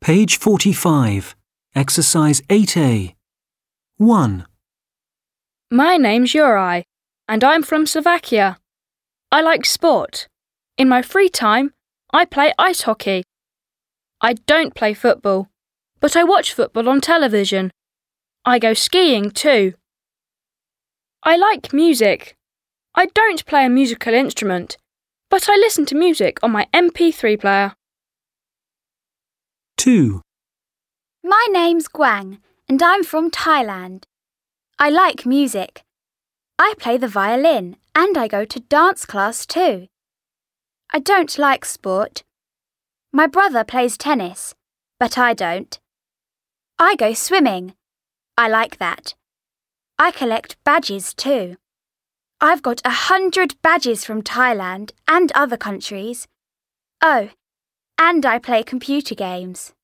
Page 45. Exercise 8A. 1, My name's Yuri, and I'm from Slovakia. I like sport. In my free time, I play ice hockey. I don't play football, but I watch football on television. I go skiing too. I like music. I don't play a musical instrument, but I listen to music on my MP3 player. 2, My name's Guang, and I'm from Thailand. I like music. I play the violin and I go to dance class too. I don't like sport. My brother plays tennis, but I don't. I go swimming. I like that. I collect badges too. I've got 100 badges from Thailand and other countries. Oh, and I play computer games.